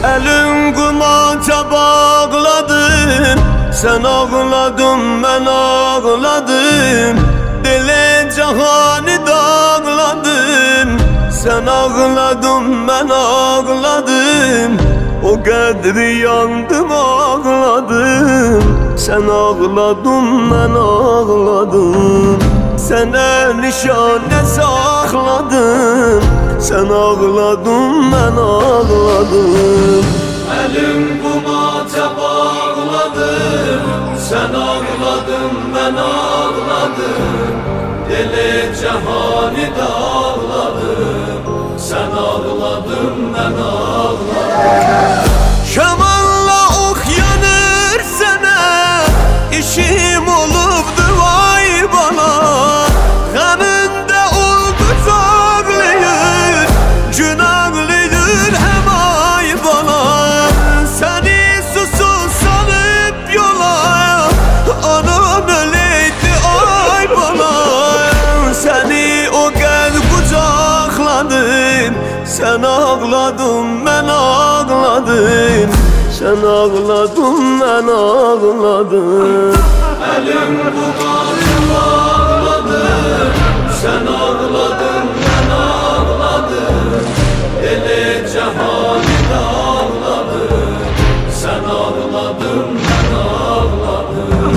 Elin kumaca bağladın, sen ağladın ben ağladım. Dile cahanı dağladın, sen ağladın ben ağladım. O kadri yandım ağladım, sen ağladın ben ağladım. Sana nişane sakladım, sen ağladın ben ağladım. Elim kumaca bağladım, sen ağladın ben ağladım. Deli cehani dağladım, sen ağladın ben ağladım. Şamanla ok yanır sana, işim olubdu vay bana. Kanında oldu ağlayır, gün ağlayır hem ay bana. Seni susuz salıp yola, anam öleydi ay bana. Seni o gel kucakladım, sen ağladın ben ağladım. Sen ağladın ben ağladım. Elim kumaca bağladım, sen ağladın ben ağladım. Deli cehani dağladım, sen ağladın ben ağladım.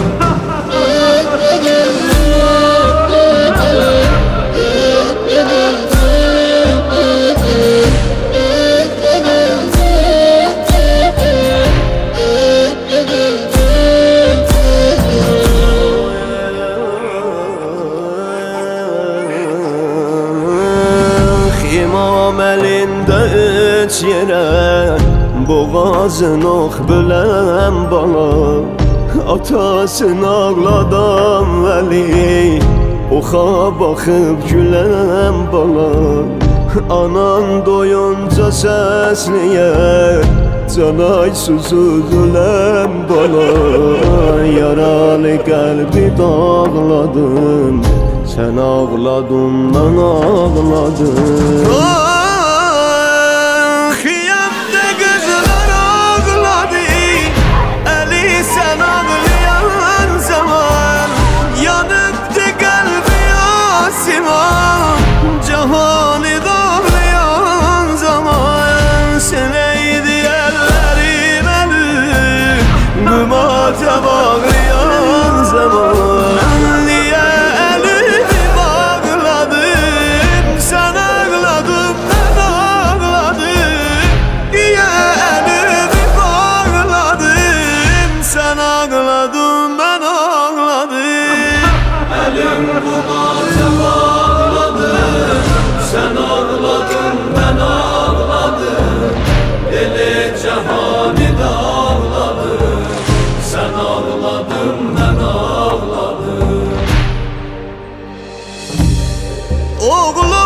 İmam elinde üç yere, boğazın ok bölem bana. Atasın ağladan veli, oxa bakıp gülem bana. Anan doyunca səsliyər, canay susuz öləm bana. Yaralı qəlbi dağladım, sen ağladın ben ağladım. Xiyamda kızlar ağladı, eli sen ağlayan zaman. Yanıptı kalbi asiman, cahanı dağlayan zaman. Seneydi ellerim eli, kumaca bağlayan zaman. Ağladım ben ağladım. Elim kumaca bağladım, sen ağladın ben ağladım. Deli cehani dağladım, sen ağladın ben ağladım. Oğlum